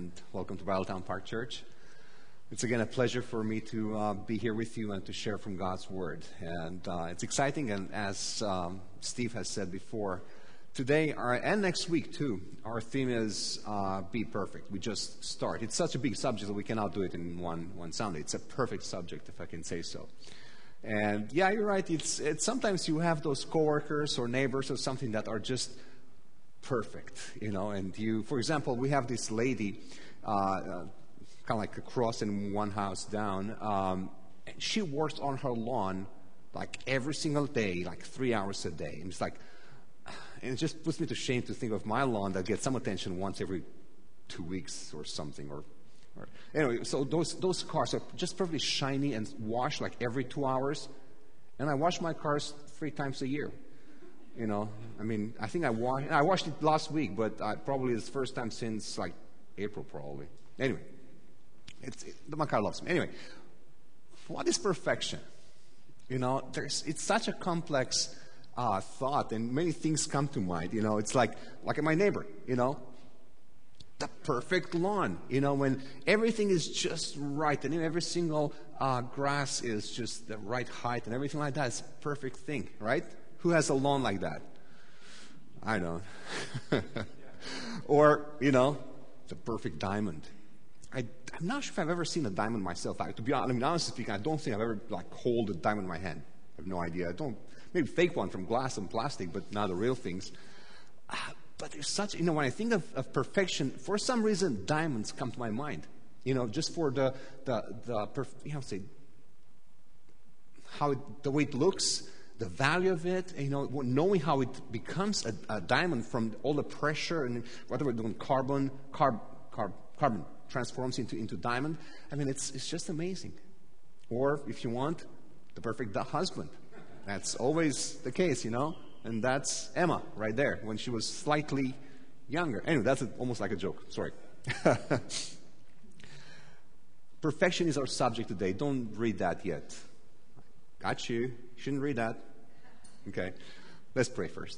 and welcome to Battletown Park Church. It's again a pleasure for me to be here with you and to share from God's Word. And it's exciting, and as Steve has said before, today and next week too, our theme is Be Perfect. We just start. It's such a big subject that we cannot do it in one Sunday. It's a perfect subject, if I can say so. And yeah, you're right. It's sometimes you have those coworkers or neighbors or something that are just perfect, and for example, we have this lady, kind of like across in one house down, and she works on her lawn like every single day, like 3 hours a day. And it just puts me to shame to think of my lawn that gets some attention once every 2 weeks or something, or anyway, so those cars are just perfectly shiny and washed like every 2 hours, and I wash my cars 3 times a year. I think I washed it last week, but probably it's the first time since like April, probably. Anyway, my car loves me. Anyway, what is perfection? It's such a complex thought, and many things come to mind. It's like my neighbor. The perfect lawn. When everything is just right, and every single grass is just the right height, and everything like that. It's a perfect thing, right? Who has a lawn like that? I don't. Or, the perfect diamond. I'm not sure if I've ever seen a diamond myself. To be honest, honestly speaking, I don't think I've ever hold a diamond in my hand. I have no idea. Maybe fake one from glass and plastic, but not the real things. But there's such, when I think of perfection, for some reason, diamonds come to my mind. Just for the way it looks, the value of it, knowing how it becomes a diamond from all the pressure and whatever we're doing, carbon transforms into diamond. It's just amazing. Or if you want, the perfect husband. That's always the case, and that's Emma right there when she was slightly younger. Anyway, that's almost like a joke. Sorry. Perfection is our subject today. Don't read that yet. Got you. Shouldn't read that. Okay. Let's pray first.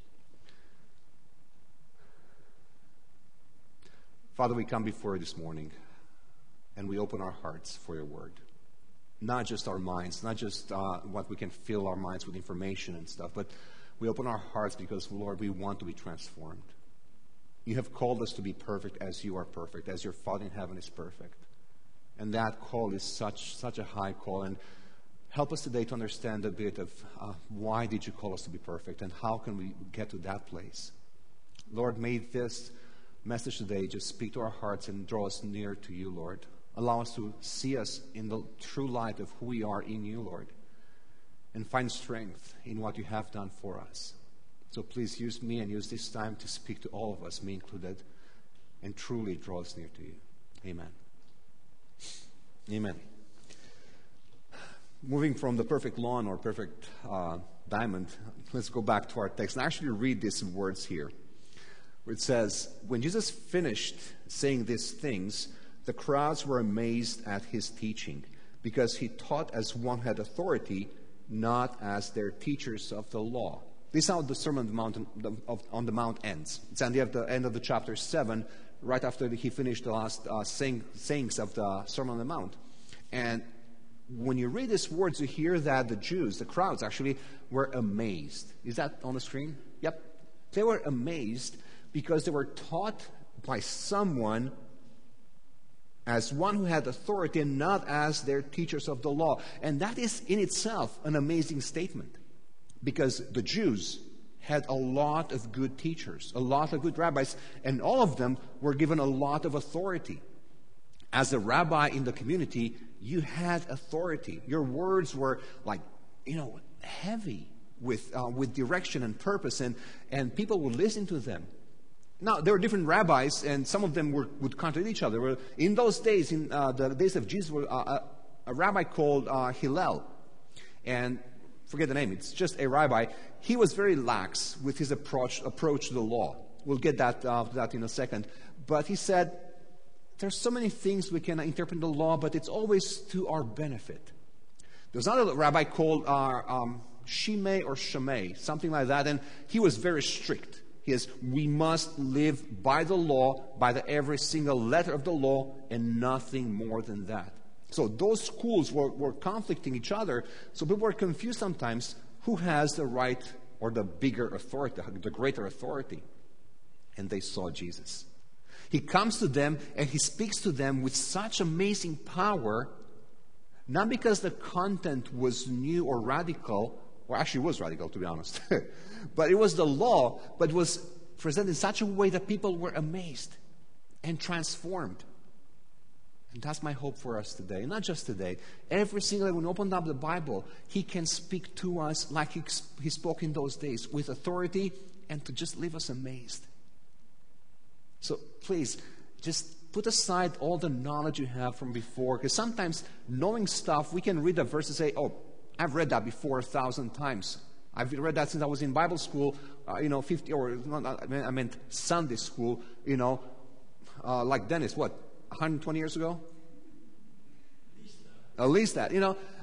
Father, we come before you this morning, and we open our hearts for your word. Not just our minds, not just what we can fill our minds with information and stuff, but we open our hearts because, Lord, we want to be transformed. You have called us to be perfect as you are perfect, as your Father in heaven is perfect. And that call is such a high call. And help us today to understand a bit of why did you call us to be perfect, and how can we get to that place. Lord, may this message today just speak to our hearts and draw us near to you, Lord. Allow us to see us in the true light of who we are in you, Lord, and find strength in what you have done for us. So please use me and use this time to speak to all of us, me included, and truly draw us near to you. Amen. Amen. Moving from the perfect lawn or perfect diamond, let's go back to our text and actually read these words here. Where it says, when Jesus finished saying these things, the crowds were amazed at his teaching, because he taught as one who had authority, not as their teachers of the law. This is how the Sermon on the Mount ends. It's at the end of the chapter 7, right after he finished the last sayings of the Sermon on the Mount. And when you read these words, you hear that the Jews, the crowds actually, were amazed. Is that on the screen? Yep. They were amazed because they were taught by someone as one who had authority and not as their teachers of the law. And that is in itself an amazing statement, because the Jews had a lot of good teachers, a lot of good rabbis, and all of them were given a lot of authority. As a rabbi in the community, you had authority. Your words were heavy with direction and purpose, and people would listen to them. Now, there were different rabbis, and some of them would contradict each other. In those days, in the days of Jesus, a rabbi called Hillel. And forget the name, it's just a rabbi. He was very lax with his approach to the law. We'll get that in a second. But he said, there's so many things we can interpret in the law, but it's always to our benefit. There's another rabbi called Shimei or Shammai, something like that, and he was very strict. we must live by the law, by every single letter of the law, and nothing more than that. So those schools were conflicting each other, so people were confused sometimes who has the right or the bigger authority, the greater authority. And they saw Jesus. He comes to them and he speaks to them with such amazing power, not because the content was new or radical, or actually was radical, to be honest, but it was the law, but it was presented in such a way that people were amazed and transformed. And that's my hope for us today. Not just today. Every single day when we open up the Bible, He can speak to us like He spoke in those days, with authority and to just leave us amazed. So please, just put aside all the knowledge you have from before, because sometimes knowing stuff, we can read a verse and say, oh, I've read that before 1,000 times. I've read that since I was in Bible school, 50, or I meant Sunday school, like Dennis, 120 years ago? At least that.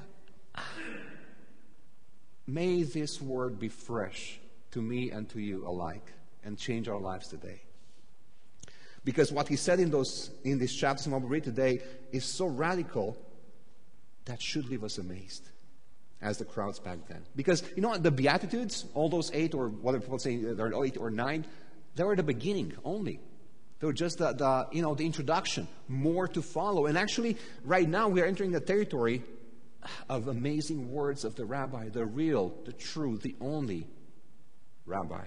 May this word be fresh to me and to you alike and change our lives today. Because what he said in these chapters and what we read today is so radical that should leave us amazed, as the crowds back then. Because, the Beatitudes, all those 8, or whatever people say, there are 8 or 9, they were the beginning only. They were just the introduction, more to follow. And actually, right now, we are entering the territory of amazing words of the rabbi, the real, the true, the only rabbi.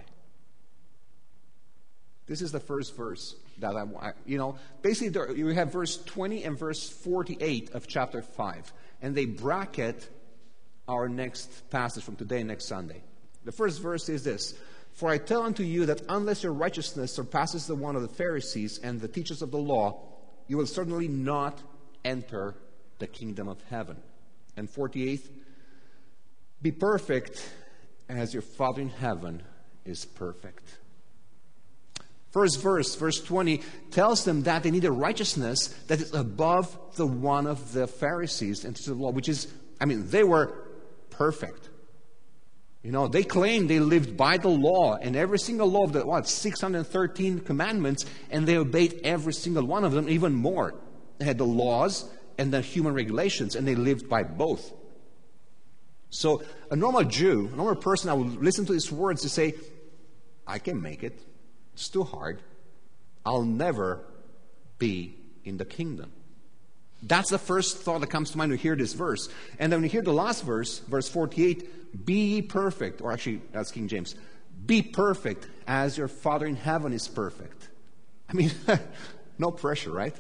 This is the first verse that basically you have verse 20 and verse 48 of chapter 5. And they bracket our next passage from today, next Sunday. The first verse is this: "For I tell unto you that unless your righteousness surpasses the one of the Pharisees and the teachers of the law, you will certainly not enter the kingdom of heaven." And 48th, "Be perfect as your Father in heaven is perfect." First verse, verse 20, tells them that they need a righteousness that is above the one of the Pharisees and teachers of the law, which is, they were perfect. They claimed they lived by the law, and every single law of the 613 commandments, and they obeyed every single one of them, even more. They had the laws and the human regulations, and they lived by both. So a normal Jew, a normal person, I would listen to these words to say, I can make it. It's too hard. I'll never be in the kingdom. That's the first thought that comes to mind when you hear this verse. And then when you hear the last verse, verse 48, "Be ye perfect," or actually, that's King James, "Be perfect as your Father in heaven is perfect." No pressure, right?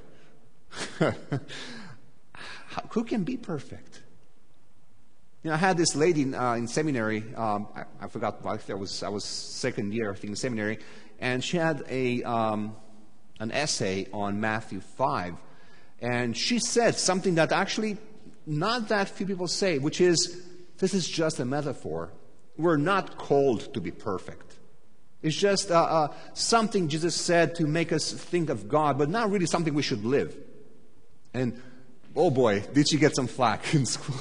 Who can be perfect? I had this lady in seminary. I forgot. I was second year, I think, in seminary, and she had an essay on Matthew 5. And she said something that actually not that few people say, which is, this is just a metaphor. We're not called to be perfect. It's just something Jesus said to make us think of God, but not really something we should live. And, oh boy, did she get some flack in school.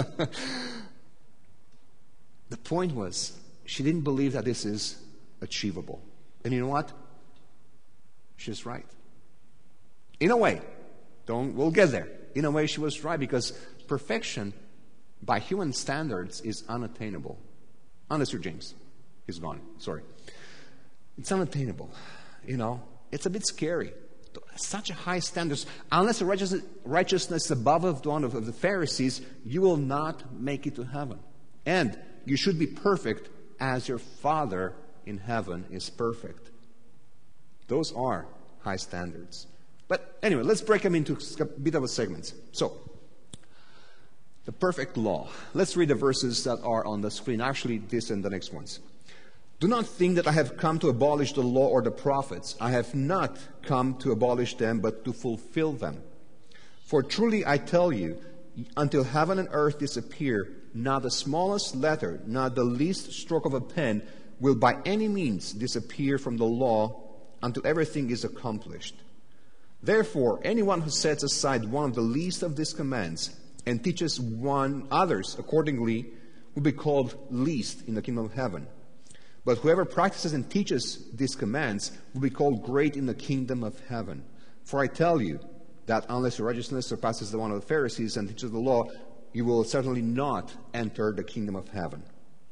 The point was, she didn't believe that this is achievable. And you know what? She's right. In a way. We'll get there. In a way, she was right, because perfection by human standards is unattainable. Unless you're James. He's gone. Sorry. It's unattainable. It's a bit scary. Such a high standards. Unless the righteousness is above the one of the Pharisees, you will not make it to heaven. And you should be perfect as your Father in heaven is perfect. Those are high standards. But anyway, let's break them into a bit of segments. So, the perfect law. Let's read the verses that are on the screen. Actually, this and the next ones. "Do not think that I have come to abolish the law or the prophets. I have not come to abolish them, but to fulfill them. For truly I tell you, until heaven and earth disappear, not the smallest letter, not the least stroke of a pen will by any means disappear from the law until everything is accomplished. Therefore, anyone who sets aside one of the least of these commands and teaches others accordingly will be called least in the kingdom of heaven. But whoever practices and teaches these commands will be called great in the kingdom of heaven. For I tell you that unless your righteousness surpasses the one of the Pharisees and teachers of the law, you will certainly not enter the kingdom of heaven.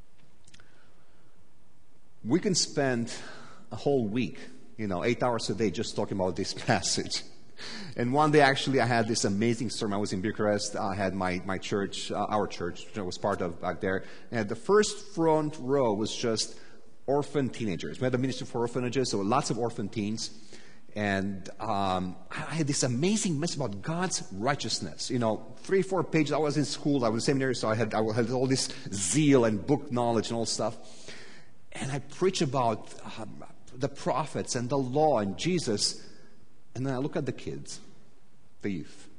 We can spend a whole week, 8 hours a day just talking about this passage. And one day, actually, I had this amazing sermon. I was in Bucharest. I had my church, our church, I was part of back there. And the first front row was just orphan teenagers. We had a ministry for orphanages, so lots of orphan teens. And I had this amazing message about God's righteousness. 3-4 pages. I was in school. I was in seminary, so I had all this zeal and book knowledge and all stuff. And I preach about the prophets and the law and Jesus. And then I look at the kids, the youth.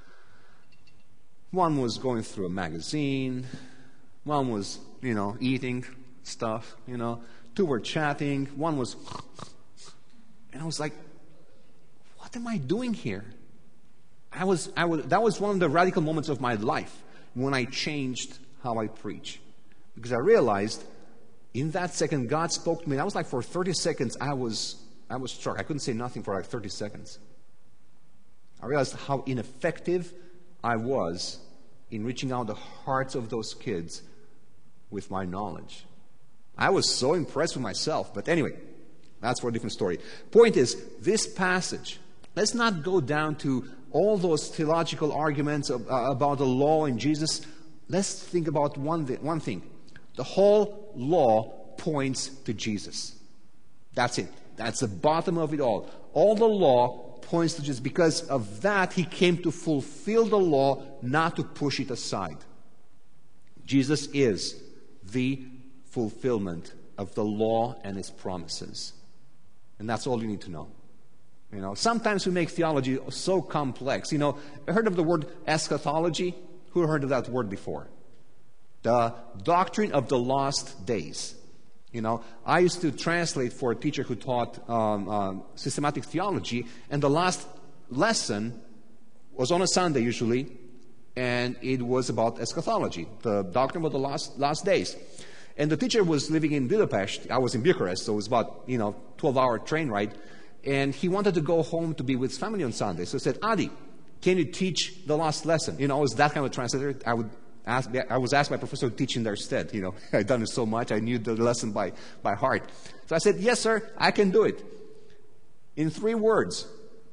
One was going through a magazine. One was, eating stuff, Two were chatting. One was... And I was like, what am I doing here? That was one of the radical moments of my life when I changed how I preach. Because I realized in that second God spoke to me. And I was like, for 30 seconds, I was struck. I couldn't say nothing for like 30 seconds. I realized how ineffective I was in reaching out the hearts of those kids with my knowledge. I was so impressed with myself. But anyway, that's for a different story. Point is, this passage, let's not go down to all those theological arguments about the law and Jesus. Let's think about one thing. The whole law points to Jesus. That's it. That's the bottom of it all. All the law points to Jesus. Because of that, he came to fulfill the law, not to push it aside. Jesus is the fulfillment of the law and its promises. And that's all you need to know. Sometimes we make theology so complex. Heard of the word eschatology? Who heard of that word before? The doctrine of the last days. I used to translate for a teacher who taught systematic theology, and the last lesson was on a Sunday usually, and it was about eschatology, the doctrine of the last days. And the teacher was living in Budapest. I was in Bucharest, so it was about 12-hour train ride, and he wanted to go home to be with his family on Sunday. So he said, Adi, can you teach the last lesson? I was that kind of a translator. I was asked by a professor to teach in their stead. I'd done it so much, I knew the lesson by heart. So I said, yes, sir, I can do it. In 3 words.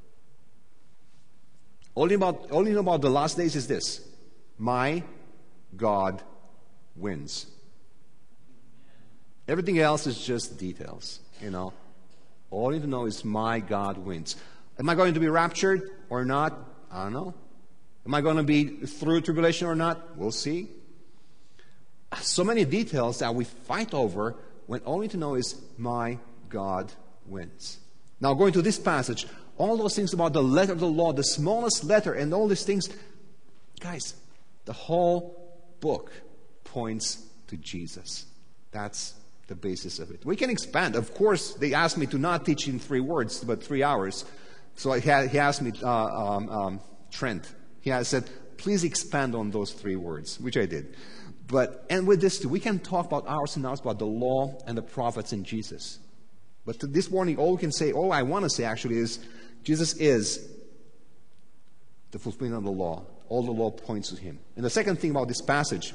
All you know about the last days is this. My God wins. Everything else is just details, All you need to know is my God wins. Am I going to be raptured or not? I don't know. Am I going to be through tribulation or not? We'll see. So many details that we fight over when all we need to know is my God wins. Now going to this passage, all those things about the letter of the law, the smallest letter and all these things, guys, the whole book points to Jesus. That's the basis of it. We can expand. Of course, they asked me to not teach in 3 words, but 3 hours. So he asked me, Trent, he said, please expand on those 3 words, which I did. And with this too, we can talk about hours and hours about the law and the prophets and Jesus. But this morning, all I want to say actually is, Jesus is the fulfillment of the law. All the law points to him. And the second thing about this passage,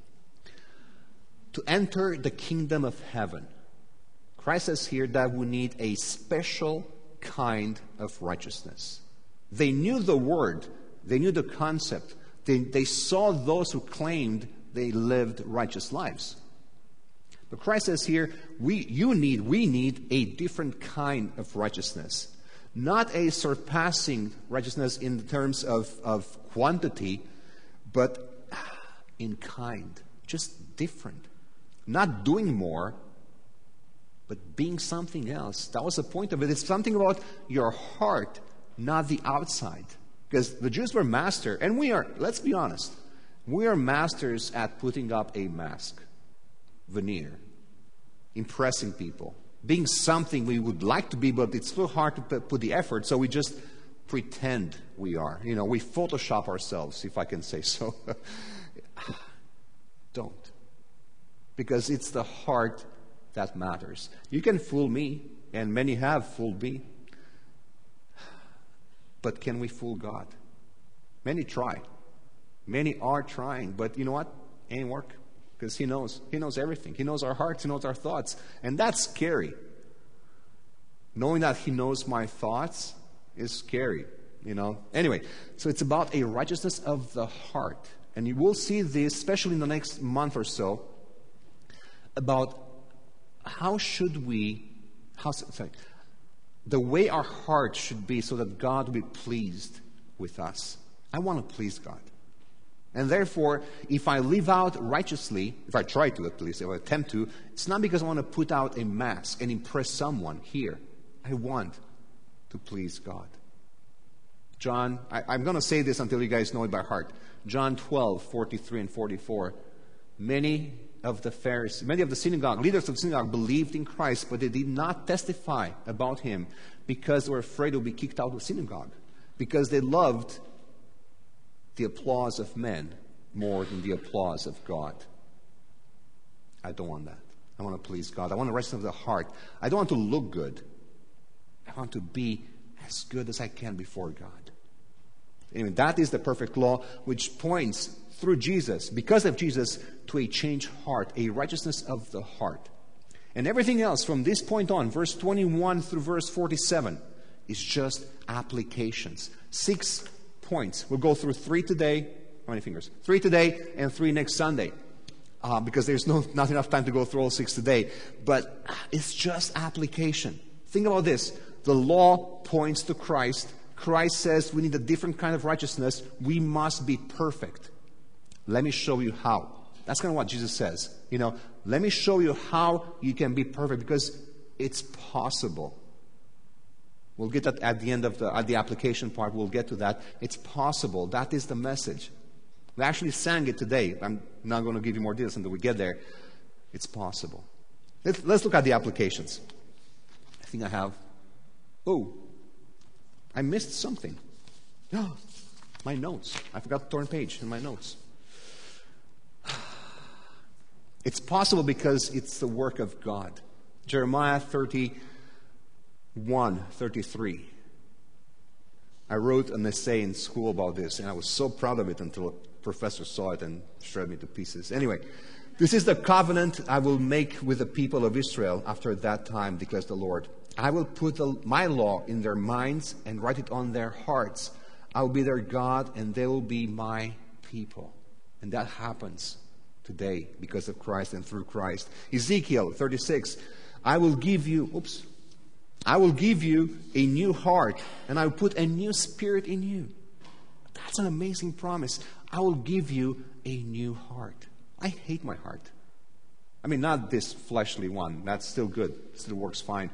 to enter the kingdom of heaven, Christ says here that we need a special kind of righteousness. They knew the word. They knew the concept. They saw those who claimed they lived righteous lives. But Christ says here, we need a different kind of righteousness. Not a surpassing righteousness in terms of quantity, but in kind. Just different. Not doing more, but being something else. That was the point of it. It's something about your heart, not the outside. Because the Jews were master, and we are, let's be honest, we are masters at putting up a mask, veneer, impressing people, being something we would like to be, but it's so hard to put the effort, so we just pretend we are. We Photoshop ourselves, if I can say so. Don't. Because it's the heart that matters. You can fool me, and many have fooled me. But can we fool God? Many try. Many are trying, but you know what? It ain't work. Because He knows. He knows everything. He knows our hearts. He knows our thoughts. And that's scary. Knowing that He knows my thoughts is scary, Anyway, so it's about a righteousness of the heart. And you will see this, especially in the next month or so, about the way our heart should be so that God will be pleased with us. I want to please God. And therefore, if I live out righteously, if I try to at least, if I attempt to, it's not because I want to put out a mask and impress someone here. I want to please God. John, I'm going to say this until you guys know it by heart. John 12:43 and 44. Many of the synagogue, leaders of the synagogue believed in Christ, but they did not testify about Him because they were afraid they would be kicked out of the synagogue. Because they loved the applause of men more than the applause of God. I don't want that. I want to please God. I want the rest of the heart. I don't want to look good. I want to be as good as I can before God. Anyway, that is the perfect law which points through Jesus, because of Jesus, to a changed heart, a righteousness of the heart. And everything else from this point on, verse 21 through verse 47, is just applications. 6 points. We'll go through 3 today. How many fingers? 3 today and 3 next Sunday. Because there's not enough time to go through all 6 today. But it's just application. Think about this. The law points to Christ. Christ says we need a different kind of righteousness. We must be perfect. Let me show you how. That's kind of what Jesus says. Let me show you how you can be perfect, because it's possible. We'll get that at the end of the application part. We'll get to that. It's possible. That is the message. We actually sang it today. I'm not going to give you more details until we get there. It's possible. Let's look at the applications. I think I have. Oh, I missed something. Oh, my notes. I forgot to turn page in my notes. It's possible because it's the work of God. Jeremiah 31:33. I wrote an essay in school about this, and I was so proud of it until a professor saw it and shredded me to pieces. Anyway, this is the covenant I will make with the people of Israel after that time, declares the Lord. I will put my law in their minds and write it on their hearts. I will be their God, and they will be my people. And that happens today because of Christ and through Christ. Ezekiel 36. I will give you a new heart, and I will put a new spirit in you. That's an amazing promise. I will give you a new heart. I hate my heart. I mean, not this fleshly one. That's still good. It still works fine.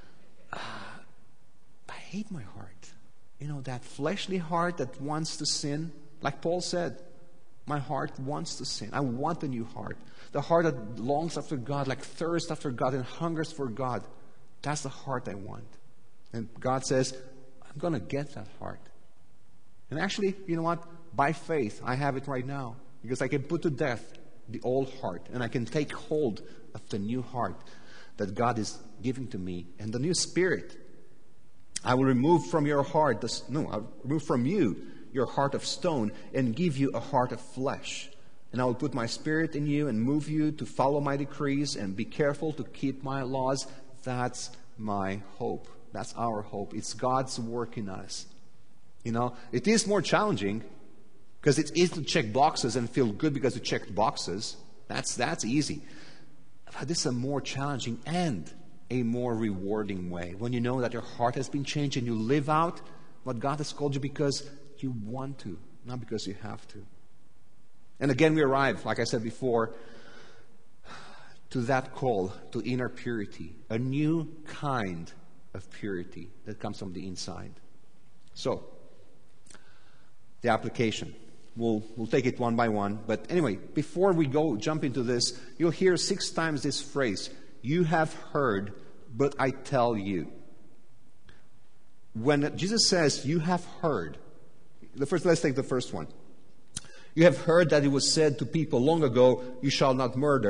I hate my heart. That fleshly heart that wants to sin. Like Paul said, my heart wants to sin. I want a new heart. The heart that longs after God, like thirsts after God and hungers for God. That's the heart I want. And God says, I'm going to get that heart. And actually, you know what? By faith, I have it right now. Because I can put to death the old heart. And I can take hold of the new heart that God is giving to me. And the new spirit. I will remove from your heart, I'll remove from you your heart of stone and give you a heart of flesh. And I will put my spirit in you and move you to follow my decrees and be careful to keep my laws. That's my hope. That's our hope. It's God's work in us. It is more challenging because it's easy to check boxes and feel good because you checked boxes. That's easy. But this is a more challenging and a more rewarding way. When you know that your heart has been changed and you live out what God has called you because you want to, not because you have to. And again, we arrive, like I said before, to that call to inner purity, a new kind of purity that comes from the inside. So, the application. We'll take it one by one. But anyway, before we jump into this, you'll hear 6 times this phrase, you have heard, but I tell you. When Jesus says, you have heard, let's take the first one. You have heard that it was said to people long ago, you shall not murder,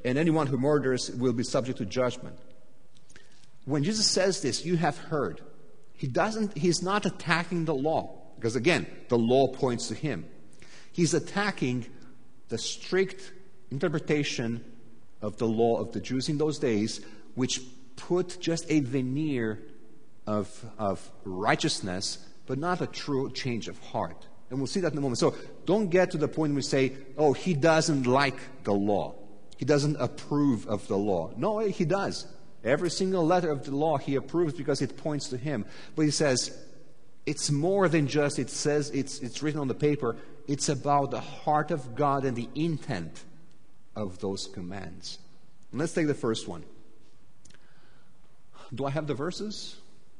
and anyone who murders will be subject to judgment. When Jesus says this, you have heard, he's not attacking the law, because again, the law points to him. He's attacking the strict interpretation of the law of the Jews in those days, which put just a veneer of righteousness, but not a true change of heart. And we'll see that in a moment. So don't get to the point where we say, oh, he doesn't like the law. He doesn't approve of the law. No, he does. Every single letter of the law he approves because it points to him. But he says, it's more than just, it says it's written on the paper. It's about the heart of God and the intent of those commands. And let's take the first one. Do I have the verses?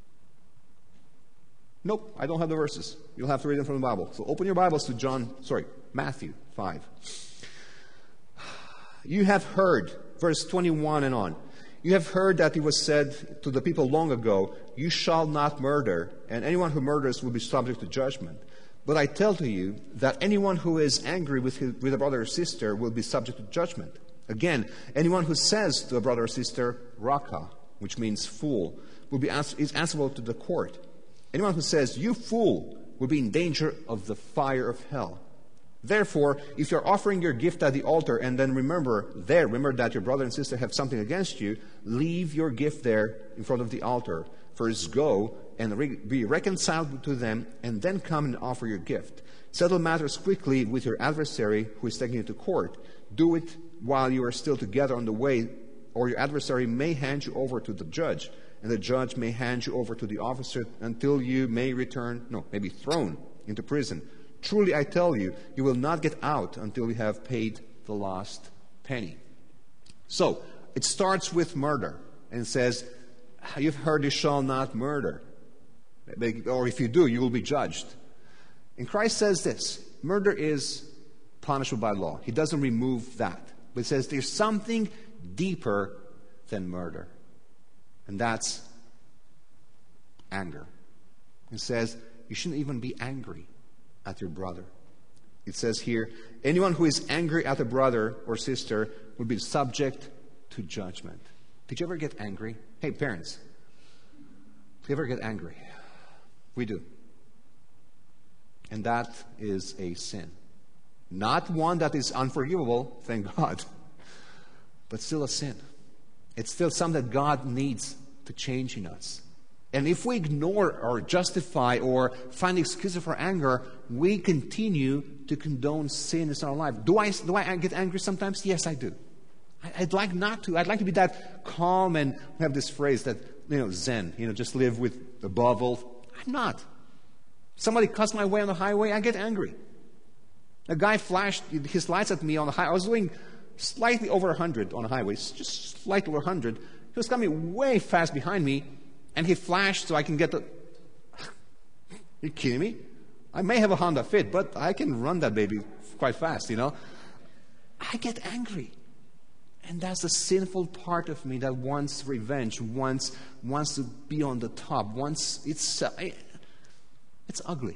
Nope, I don't have the verses. You'll have to read them from the Bible. So open your Bibles to Matthew 5. You have heard, verse 21 and on. You have heard that it was said to the people long ago, you shall not murder, and anyone who murders will be subject to judgment. But I tell to you that anyone who is angry with a brother or sister will be subject to judgment. Again, anyone who says to a brother or sister, Raka, which means fool, is answerable to the court. Anyone who says, you fool, will be in danger of the fire of hell. Therefore, if you're offering your gift at the altar and then remember that your brother and sister have something against you, leave your gift there in front of the altar. First go and be reconciled to them, and then come and offer your gift. Settle matters quickly with your adversary who is taking you to court. Do it while you are still together on the way, or your adversary may hand you over to the judge, and the judge may hand you over to the officer until you may be thrown into prison. Truly I tell you, you will not get out until you have paid the last penny. So, it starts with murder, and says, you've heard you shall not murder. Or if you do, you will be judged. And Christ says this, murder is punishable by law. He doesn't remove that. But he says there's something deeper than murder. And that's anger. He says you shouldn't even be angry at your brother. It says here, anyone who is angry at a brother or sister will be subject to judgment. Did you ever get angry? Hey, parents, do you ever get angry? We do. And that is a sin. Not one that is unforgivable, thank God, but still a sin. It's still something that God needs to change in us. And if we ignore or justify or find excuses for anger, we continue to condone sin in our life. Do I get angry sometimes? Yes, I do. I'd like not to. I'd like to be that calm, and we have this phrase that, Zen, just live with above all. I'm not. Somebody cuts my way on the highway, I get angry. A guy flashed his lights at me on the highway. I was doing slightly over 100 on the highway, just slightly over 100. He was coming way fast behind me, and he flashed so I can get the... You kidding me? I may have a Honda Fit, but I can run that baby quite fast, I get angry. And that's the sinful part of me that wants revenge, wants to be on the top, it's ugly.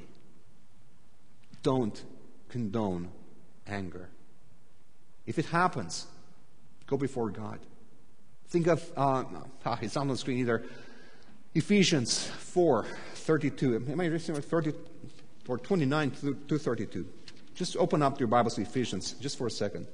Don't condone anger. If it happens, go before God. Think of, it's not on the screen either, Ephesians 4:32. Am I reading 30 or 29 to 32? Just open up your Bibles to Ephesians just for a second.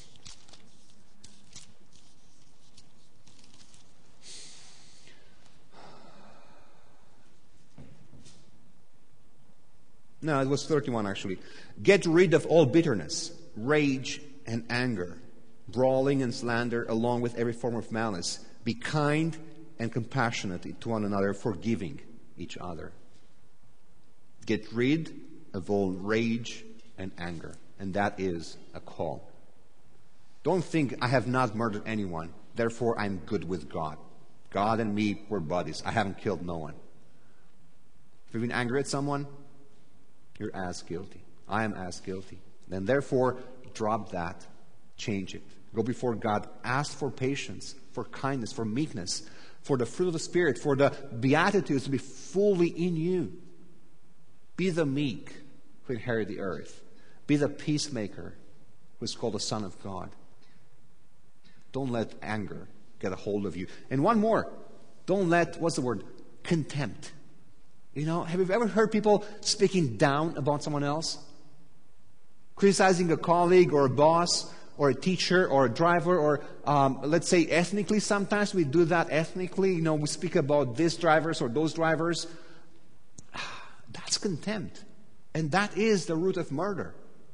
No, it was 31 actually. Get rid of all bitterness, rage, and anger, brawling and slander, along with every form of malice. Be kind and compassionate to one another, forgiving each other. Get rid of all rage and anger. And that is a call. Don't think I have not murdered anyone, therefore I'm good with God. God and me, we're buddies. I haven't killed no one. If you've been angry at someone, you're as guilty. I am as guilty. And therefore, drop that. Change it. Go before God. Ask for patience, for kindness, for meekness, for the fruit of the Spirit, for the Beatitudes to be fully in you. Be the meek who inherit the earth. Be the peacemaker who is called the Son of God. Don't let anger get a hold of you. And one more. Don't let, what's the word? Contempt. You know, have you ever heard people speaking down about someone else? Criticizing a colleague or a boss or a teacher or a driver or, let's say, ethnically. Sometimes we do that ethnically. You know, we speak about these drivers or those drivers. That's contempt. And that is the root of murder.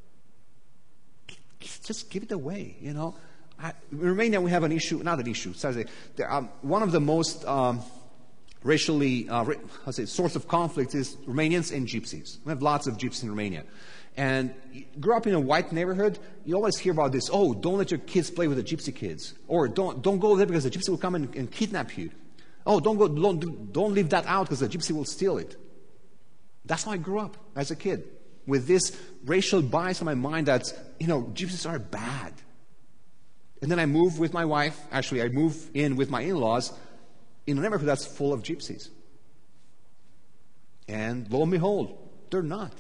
Just give it away, you know. In Romania, we have an issue, not an issue. One of the most racially, source of conflict is Romanians and Gypsies. We have lots of Gypsies in Romania. And you grew up in a white neighborhood, you always hear about this, oh, don't let your kids play with the Gypsy kids. Or don't go there because the Gypsy will come and kidnap you. Oh, don't leave that out because the Gypsy will steal it. That's how I grew up as a kid, with this racial bias in my mind that, you know, Gypsies are bad. And then I moved with my wife, actually I moved in with my in-laws in a neighborhood that's full of Gypsies. And lo and behold, they're not.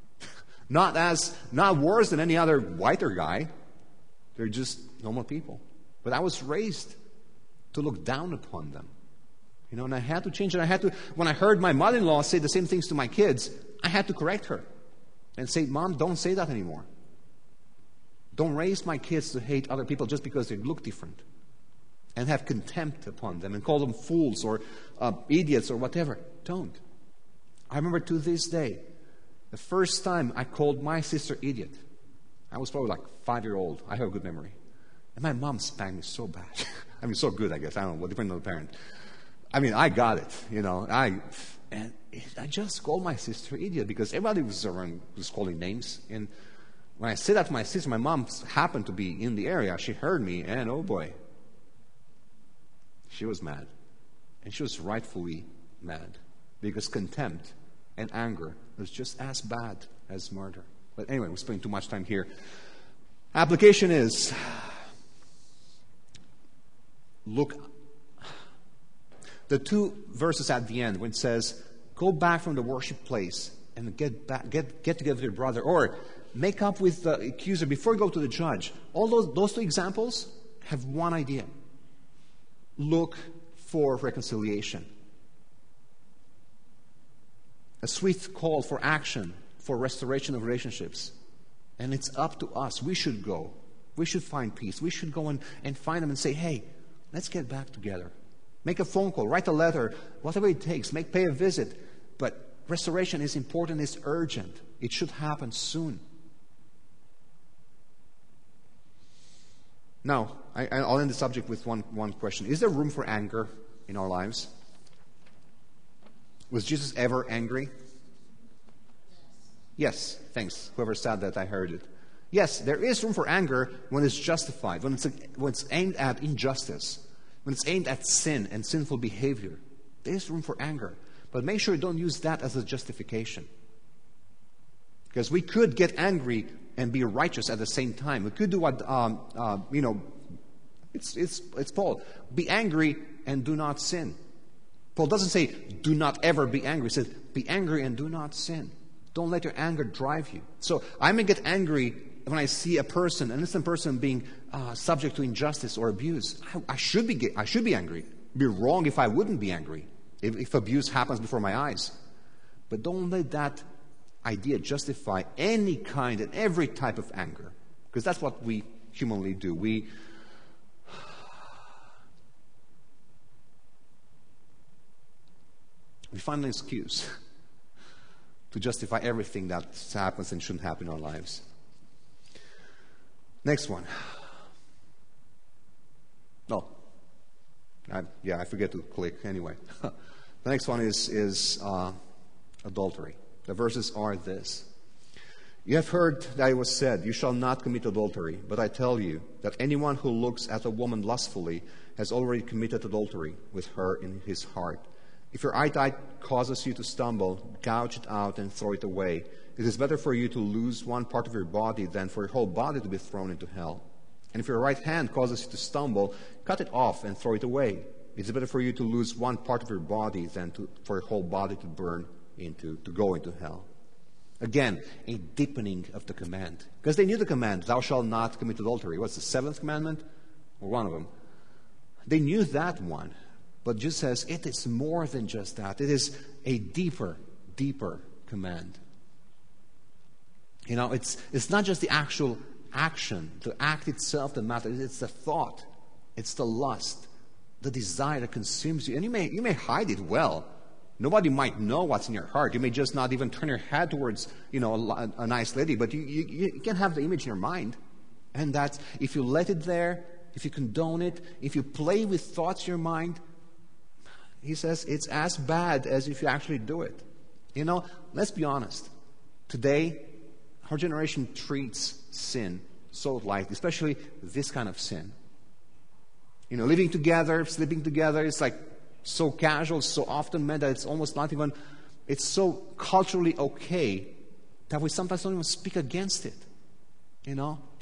Not worse than any other whiter guy. They're just normal people. But I was raised to look down upon them. You know, and I had to change it. When I heard my mother-in-law say the same things to my kids, I had to correct her and say, Mom, don't say that anymore. Don't raise my kids to hate other people just because they look different and have contempt upon them and call them fools or idiots or whatever. Don't. I remember to this day, the first time I called my sister idiot. I was probably like 5-year-old. I have a good memory. And my mom spanked me so bad. I mean, so good, I guess. I don't know, depending on the parent. I mean, I got it, you know. I just called my sister idiot because everybody was around was calling names. And when I said that to my sister, my mom happened to be in the area. She heard me, and oh boy, she was mad. And she was rightfully mad because contempt and anger was just as bad as murder. But anyway, we're spending too much time here. Application is, look, the 2 verses at the end when it says, go back from the worship place and get together with your brother, or make up with the accuser before you go to the judge. All those 2 examples have one idea. Look for reconciliation. A swift call for action, for restoration of relationships. And it's up to us. We should go. We should find peace. We should go and find them and say, hey, let's get back together. Make a phone call, write a letter, whatever it takes. Pay a visit. But restoration is important, it's urgent. It should happen soon. Now, I'll end the subject with one question. Is there room for anger in our lives? Was Jesus ever angry? Yes, thanks. Whoever said that, I heard it. Yes, there is room for anger when it's justified, when it's aimed at injustice, when it's aimed at sin and sinful behavior. There is room for anger. But make sure you don't use that as a justification. Because we could get angry and be righteous at the same time. We could do what, it's Paul. Be angry and do not sin. Paul doesn't say, do not ever be angry. He says, be angry and do not sin. Don't let your anger drive you. So I may get angry when I see an innocent person being subject to injustice or abuse. I should be angry. It'd be wrong if I wouldn't be angry, if abuse happens before my eyes. But don't let that idea justify any kind and every type of anger. Because that's what we humanly do. We find an excuse to justify everything that happens and shouldn't happen in our lives. Next one. I forget to click anyway. The next one is adultery. The verses are this. You have heard that it was said, you shall not commit adultery. But I tell you that anyone who looks at a woman lustfully has already committed adultery with her in his heart. If your eyesight causes you to stumble, gouge it out and throw it away. It is better for you to lose one part of your body than for your whole body to be thrown into hell. And if your right hand causes you to stumble, cut it off and throw it away. It is better for you to lose one part of your body than for your whole body to go into hell. Again, a deepening of the command. Because they knew the command, thou shalt not commit adultery. What's the 7th commandment? or one of them. They knew that one. But Jesus says it is more than just that. It is a deeper command. It's not just the actual action, the act itself that matters. It's the thought. It's the lust, the desire that consumes you. And you may hide it well. Nobody might know what's in your heart. You may just not even turn your head towards, a nice lady, but you can have the image in your mind. And that's, if you let it there, if you condone it, if you play with thoughts in your mind, he says it's as bad as if you actually do it. Let's be honest. Today, our generation treats sin so lightly, especially this kind of sin. Living together, sleeping together, it's like so casual, so often meant that it's almost not even, it's so culturally okay that we sometimes don't even speak against it. And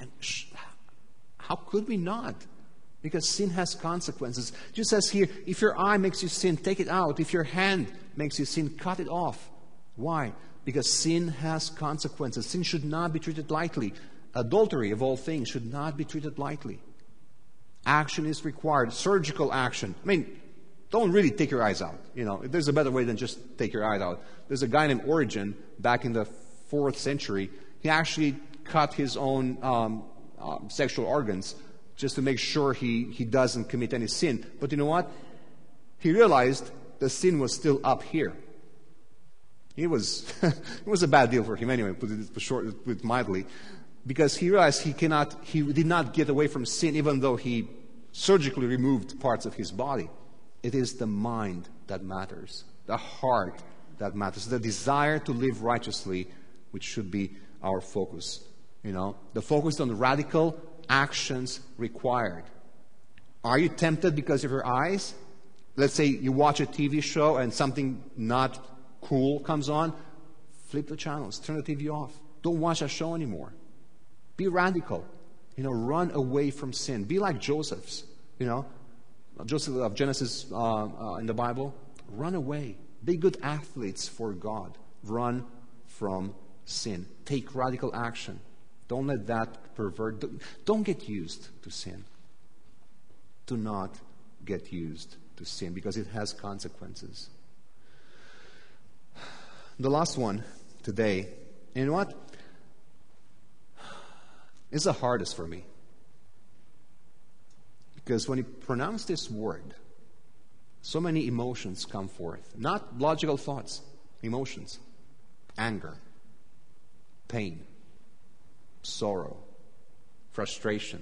how could we not? Because sin has consequences. Jesus says here, if your eye makes you sin, take it out. If your hand makes you sin, cut it off. Why? Because sin has consequences. Sin should not be treated lightly. Adultery, of all things, should not be treated lightly. Action is required. Surgical action. Don't really take your eyes out. There's a better way than just take your eyes out. There's a guy named Origen back in the 4th century. He actually cut his own sexual organs just to make sure he doesn't commit any sin. But you know what? He realized the sin was still up here. It was a bad deal for him anyway, put it mildly, because he realized he did not get away from sin even though he surgically removed parts of his body. It is the mind that matters, the heart that matters, the desire to live righteously, which should be our focus. The focus on the radical actions required. Are you tempted because of your eyes? Let's say you watch a TV show and something not cool comes on. Flip the channels. Turn the TV off. Don't watch that show anymore. Be radical. Run away from sin. Be like Joseph's. Joseph of Genesis in the Bible. Run away. Be good athletes for God. Run from sin. Take radical action. Don't let that pervert. Don't get used to sin. Do not get used to sin because it has consequences. The last one today, you know what? It's the hardest for me. Because when you pronounce this word, so many emotions come forth. Not logical thoughts, emotions. Anger, pain, sorrow, frustration.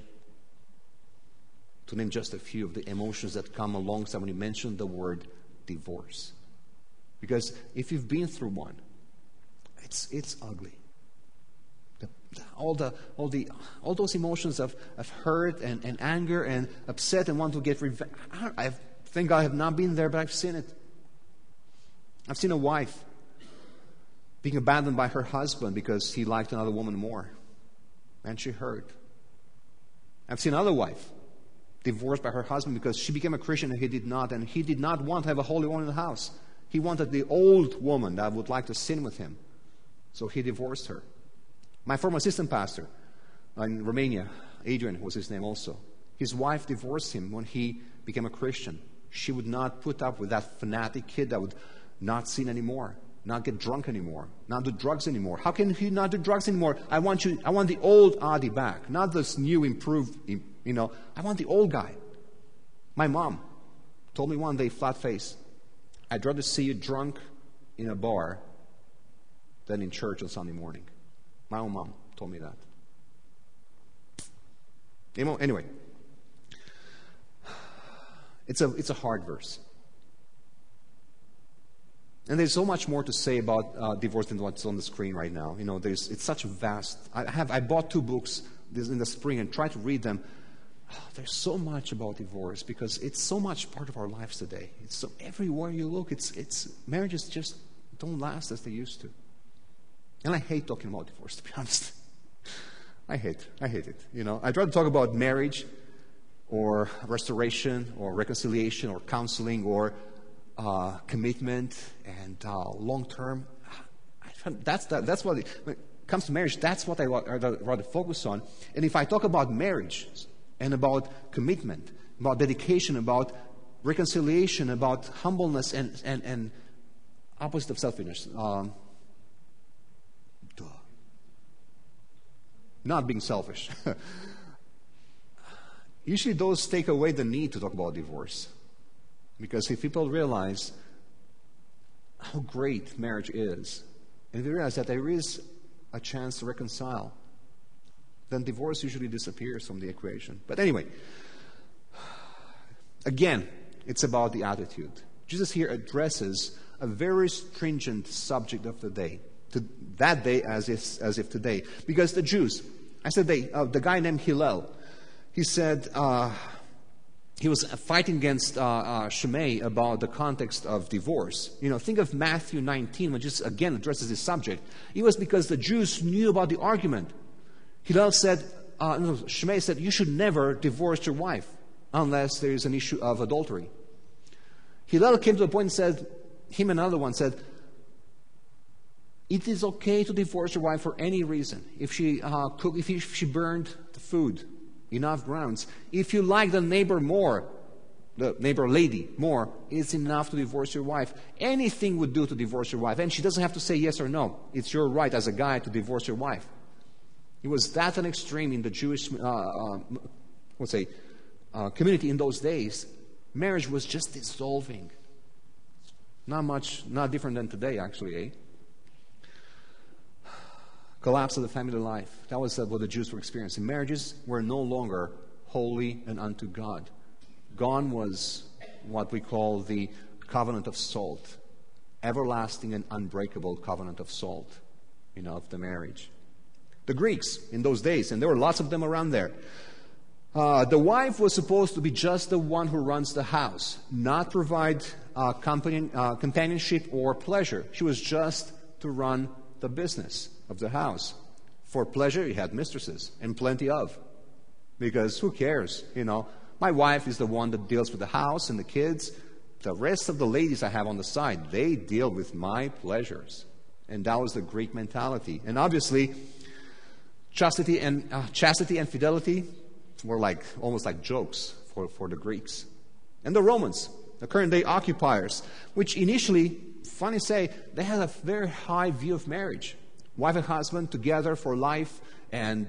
To name just a few of the emotions that come alongside when you mention the word divorce. Because if you've been through one, it's ugly. All those emotions of hurt and anger and upset and want to get revenge. I think I have not been there, but I've seen it. I've seen a wife being abandoned by her husband because he liked another woman more. And she hurt. I've seen another wife divorced by her husband because she became a Christian and he did not. And he did not want to have a holy woman in the house. He wanted the old woman that would like to sin with him. So he divorced her. My former assistant pastor in Romania, Adrian was his name also. His wife divorced him when he became a Christian. She would not put up with that fanatic kid that would not sin anymore, not get drunk anymore, not do drugs anymore. How can he not do drugs anymore? I want the old Adi back, not this new improved, I want the old guy. My mom told me one day, flat face, I'd rather see you drunk in a bar than in church on Sunday morning. My own mom told me that. Anyway, it's a hard verse. And there's so much more to say about divorce than what's on the screen right now. It's such a vast. I bought 2 books in the spring and tried to read them. There's so much about divorce because it's so much part of our lives today. It's so everywhere you look. It's marriages just don't last as they used to. And I hate talking about divorce, to be honest. I hate it. I'd rather talk about marriage or restoration or reconciliation or counseling or commitment and long-term. That's what when it comes to marriage, that's what I'd rather focus on. And if I talk about marriage and about commitment, about dedication, about reconciliation, about humbleness and opposite of selfishness. Not being selfish. Usually those take away the need to talk about divorce. Because if people realize how great marriage is, and if they realize that there is a chance to reconcile, then divorce usually disappears from the equation. But anyway, again, it's about the attitude. Jesus here addresses a very stringent subject of the day, to that day as if today. Because the Jews, the guy named Hillel, he said he was fighting against Shammai about the context of divorce. Think of Matthew 19, which just again addresses this subject. It was because the Jews knew about the argument. Hillel said, Shammai said, you should never divorce your wife unless there is an issue of adultery. Hillel came to the point and said, him and another one said, it is okay to divorce your wife for any reason. If she if she burned the food, enough grounds. If you like the neighbor more, the neighbor lady more, it's enough to divorce your wife. Anything would do to divorce your wife. And she doesn't have to say yes or no. It's your right as a guy to divorce your wife. It was that an extreme in the Jewish community in those days. Marriage was just dissolving. Not different than today, actually, eh? Collapse of the family life. That was what the Jews were experiencing. Marriages were no longer holy and unto God. Gone was what we call the covenant of salt. Everlasting and unbreakable covenant of salt, of the marriage. The Greeks in those days, and there were lots of them around there, the wife was supposed to be just the one who runs the house, not provide companionship or pleasure. She was just to run the business of the house. For pleasure, you had mistresses, and plenty of. Because who cares? My wife is the one that deals with the house and the kids. The rest of the ladies I have on the side, they deal with my pleasures. And that was the Greek mentality. And obviously, chastity and fidelity were almost like jokes for the Greeks. And the Romans, the current day occupiers, which initially, funny to say, they had a very high view of marriage. Wife and husband together for life, and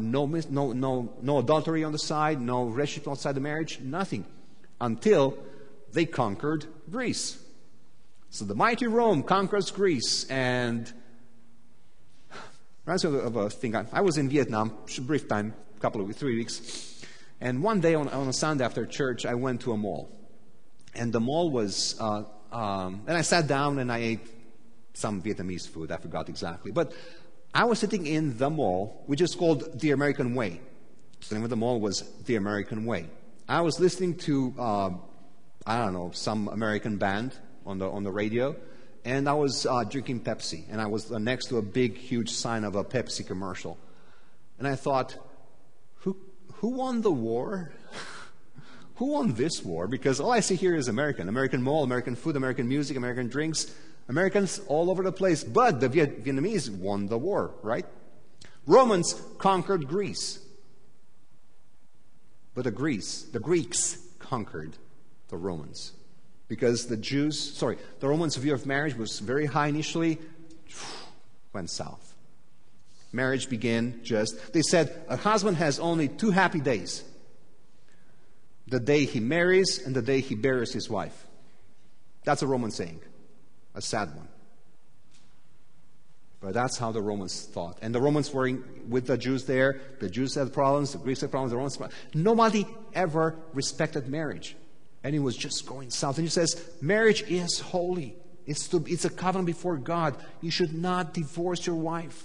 no adultery on the side, no relationship outside the marriage, nothing, until they conquered Greece. So the mighty Rome conquers Greece, and reminds me of a thing. I was in Vietnam, a brief time, 3 weeks, and one day on a Sunday after church, I went to a mall, and the mall was, and I sat down and I ate some Vietnamese food, I forgot exactly. But I was sitting in the mall, which is called The American Way. So the name of the mall was The American Way. I was listening to, some American band on the radio, and I was drinking Pepsi, and I was next to a big, huge sign of a Pepsi commercial. And I thought, who won the war? Who won this war? Because all I see here is American mall, American food, American music, American drinks, Americans all over the place. But the Vietnamese won the war, right? Romans conquered Greece. But the Greeks conquered the Romans. Because the Romans' view of marriage was very high initially, went south. Marriage began they said a husband has only 2 happy days. The day he marries and the day he buries his wife. That's a Roman saying. A sad one. But that's how the Romans thought. And the Romans were with the Jews there. The Jews had problems. The Greeks had problems. The Romans had problems. Nobody ever respected marriage. And it was just going south. And he says, marriage is holy. It's a covenant before God. You should not divorce your wife.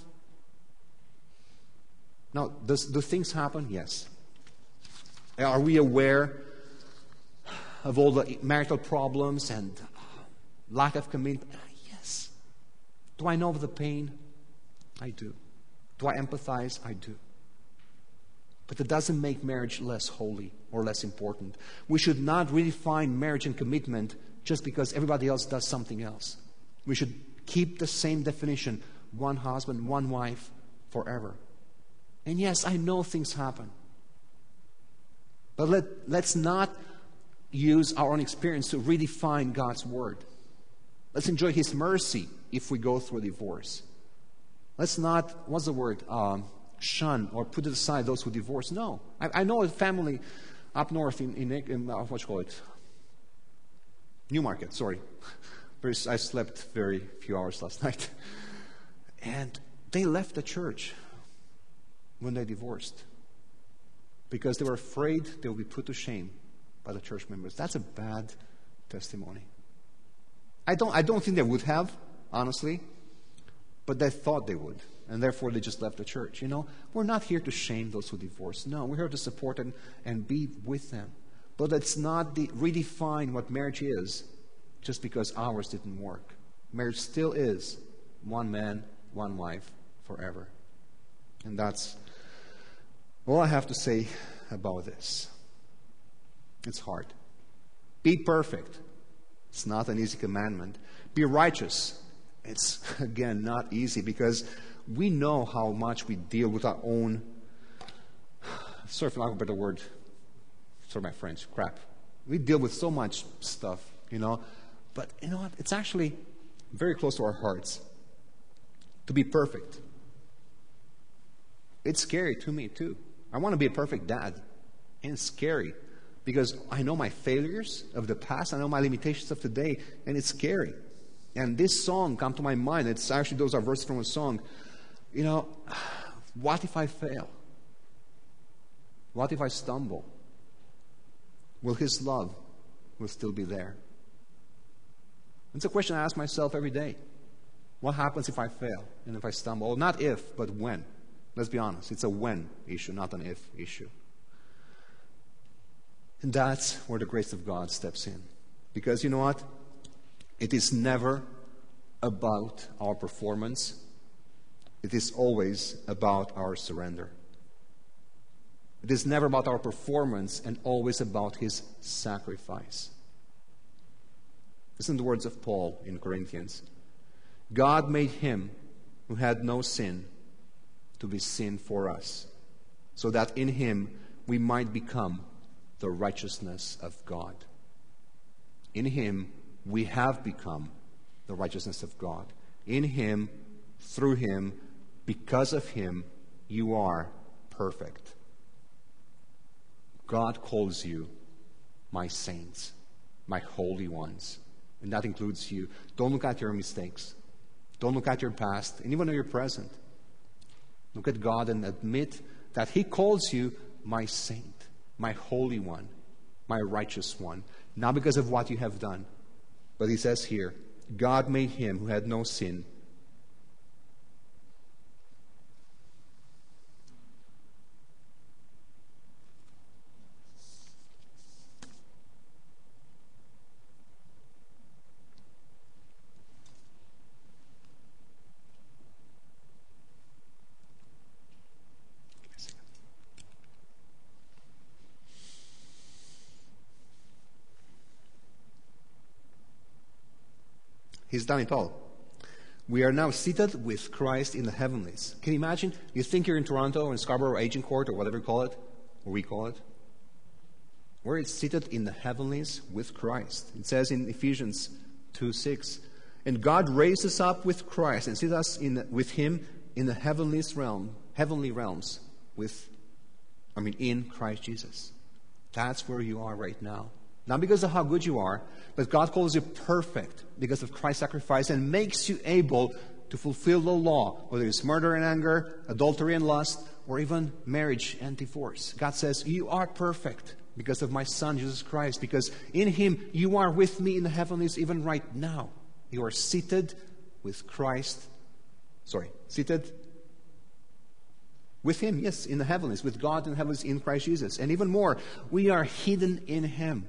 Now, do things happen? Yes. Are we aware of all the marital problems and lack of commitment? Yes. Do I know of the pain? I do. Do I empathize? I do. But it doesn't make marriage less holy or less important. We should not redefine marriage and commitment just because everybody else does something else. We should keep the same definition, one husband, one wife, forever. And yes, I know things happen. But let's not use our own experience to redefine God's word. Let's enjoy His mercy if we go through a divorce. Let's not, what's the word, shun or put aside those who divorce. No. I know a family up north in what you call it? Newmarket, sorry. I slept very few hours last night. And they left the church when they divorced because they were afraid they would be put to shame by the church members. That's a bad testimony. I don't think they would have, honestly, but they thought they would, and therefore they just left the church. We're not here to shame those who divorce. No, we're here to support them and be with them. But let's not redefine what marriage is just because ours didn't work. Marriage still is one man, one wife, forever. And that's all I have to say about this. It's hard. Be perfect. It's not an easy commandment. Be righteous. It's, again, not easy because we know how much we deal with our own, sorry for lack of a better word, sorry my French, crap. We deal with so much stuff, But you know what? It's actually very close to our hearts to be perfect. It's scary to me, too. I want to be a perfect dad. And it's scary because I know my failures of the past. I know my limitations of today. And it's scary. And this song come to my mind. It's actually, those are verses from a song. What if I fail? What if I stumble? Will His love will still be there? It's a question I ask myself every day. What happens if I fail and if I stumble? Well, not if, but when. Let's be honest. It's a when issue, not an if issue. And that's where the grace of God steps in. Because you know what? It is never about our performance. It is always about our surrender. It is never about our performance and always about His sacrifice. Listen to the words of Paul in Corinthians. God made Him who had no sin to be sin for us, so that in Him we might become the righteousness of God. In Him we have become the righteousness of God. In Him, through Him, because of Him, you are perfect. God calls you my saints, my holy ones. And that includes you. Don't look at your mistakes. Don't look at your past, and even your present. Look at God and admit that He calls you my saint, my holy one, my righteous one. Not because of what you have done, but He says here, God made Him who had no sin. He's done it all. We are now seated with Christ in the heavenlies. Can you imagine? You think you're in Toronto or in Scarborough or Agincourt or whatever you call it, or we call it. We're seated in the heavenlies with Christ. It says in Ephesians 2:6, and God raised us up with Christ and seated us with Him in the heavenly realms in Christ Jesus. That's where you are right now. Not because of how good you are, but God calls you perfect because of Christ's sacrifice and makes you able to fulfill the law, whether it's murder and anger, adultery and lust, or even marriage and divorce. God says, you are perfect because of my Son, Jesus Christ, because in Him you are with me in the heavenlies even right now. You are seated with Christ. Seated with Him, yes, in the heavenlies, with God in the heavenlies in Christ Jesus. And even more, we are hidden in Him.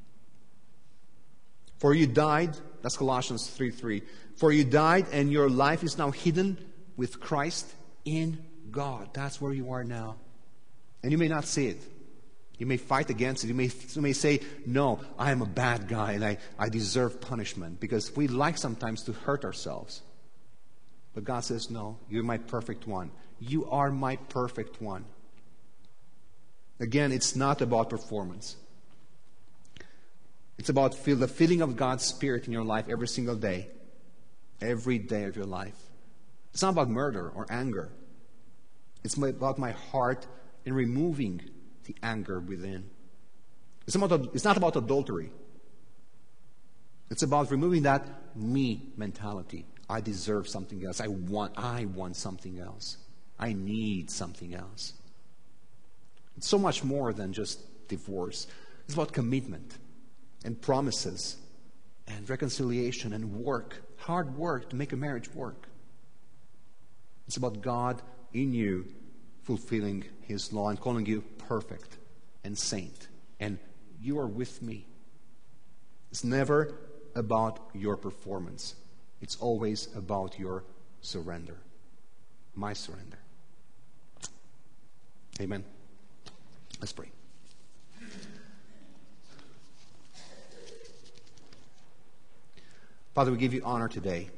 For you died, that's Colossians 3:3. For you died and your life is now hidden with Christ in God. That's where you are now. And you may not see it. You may fight against it. You may say, no, I am a bad guy and I deserve punishment. Because we like sometimes to hurt ourselves. But God says, no, you're my perfect one. You are my perfect one. Again, it's not about performance. It's about the feeling of God's Spirit in your life every single day. Every day of your life. It's not about murder or anger. It's about my heart in removing the anger within. It's not about adultery. It's about removing that me mentality. I deserve something else. I want something else. I need something else. It's so much more than just divorce. It's about commitment and promises and reconciliation and work, hard work to make a marriage work. It's about God in you fulfilling His law and calling you perfect and saint. And you are with me. It's never about your performance. It's always about your surrender. My surrender. Amen. Let's pray. Father, we give you honor today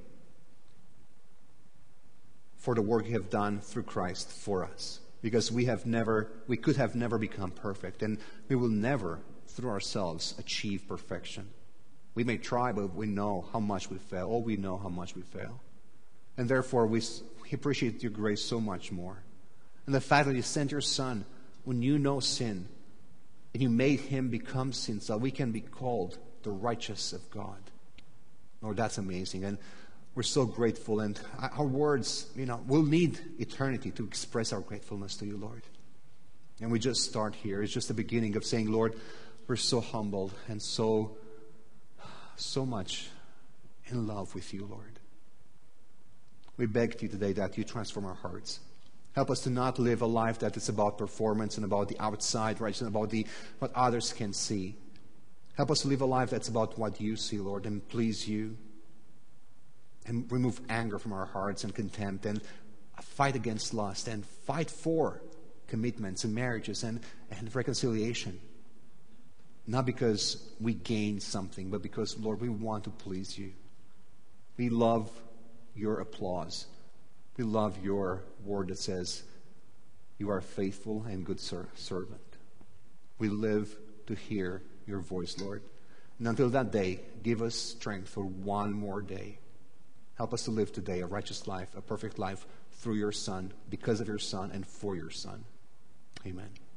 for the work you have done through Christ for us. Because we could have never become perfect, and we will never, through ourselves, achieve perfection. We may try, but we know how much we fail. Oh, we know how much we fail. And therefore, we appreciate your grace so much more. And the fact that you sent your Son when you know sin, and you made Him become sin so that we can be called the righteous of God. Lord, that's amazing. And we're so grateful. And our words, will need eternity to express our gratefulness to you, Lord. And we just start here. It's just the beginning of saying, Lord, we're so humbled and so much in love with you, Lord. We beg you today that you transform our hearts. Help us to not live a life that is about performance and about the outside, right, and about what others can see. Help us to live a life that's about what you see, Lord, and please you. And remove anger from our hearts and contempt, and fight against lust, and fight for commitments and marriages and reconciliation. Not because we gain something, but because, Lord, we want to please you. We love your applause. We love your word that says, you are a faithful and good servant. We live to hear your voice, Lord. And until that day, give us strength for one more day. Help us to live today a righteous life, a perfect life through your Son, because of your Son, and for your Son. Amen.